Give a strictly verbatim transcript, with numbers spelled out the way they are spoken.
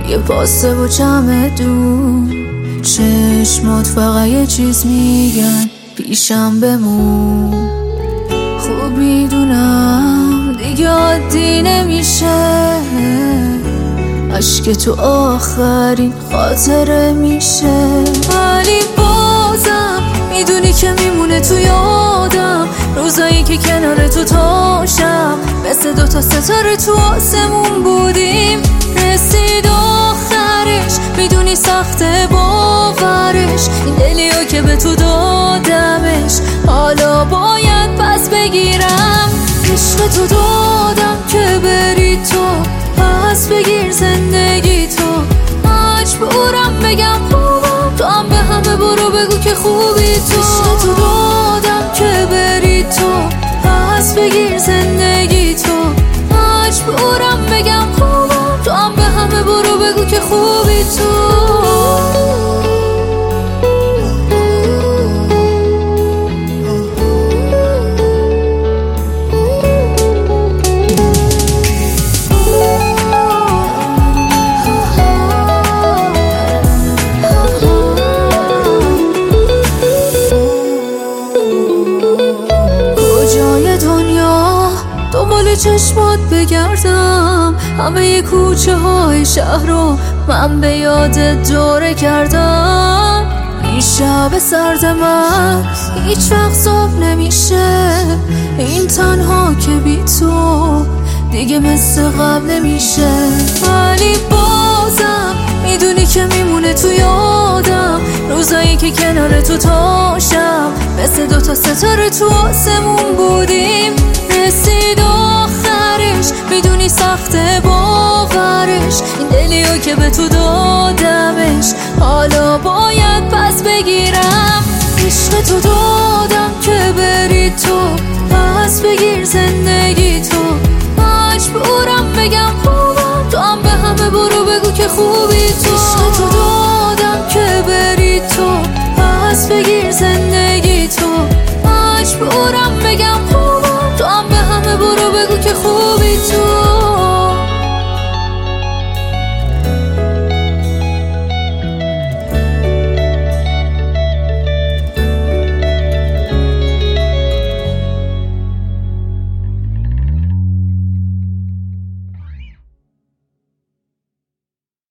یه پاسه و چمدون، چشمات فقط یه چیز میگن، پیشم بمون. خوب میدونم دیگه عادی نمیشه، عشق تو آخرین خاطره میشه، ولی بازم میدونی که میمونه تو یادم روزایی که کنار تو تاشم، مثل دوتا ستاره تو آسمون بودیم. رسید آخرش، میدونی سخته باورش، این دلیو که به تو دادمش حالا باید پس بگیرم. عشق تو دادم که بری تو، پس بگیر زندگی تو. مجبورم بگم خوبم، تو هم به همه برو بگو که خوبی تو. عشق تو دادم که بری تو، پس بگیر زندگی تو. مجبورم بگم خوبم، تو هم به همه برو بگو که خوبی تو. دنبال چشمات بگردم، همه کوچه های شهر رو من به یاد دوره کردم. این شب سرد من هیچ وقت صبح نمیشه، این تنها که بی تو دیگه مثل قبل نمیشه، ولی بازم میدونی که میمونه تو یادم روزایی که کنار تو تاشم، مثل دوتا ستاره تو آسمون بودیم. رسید آخرش، میدونی سخته باورش، این دلیو که به تو دادمش حالا باید پس بگیرم. عشق تو دادم که بری تو، پس بگیر زندگی تو. مجبورم بگم خوبم، تو هم به همه برو بگو که خوبی تو. عشق تو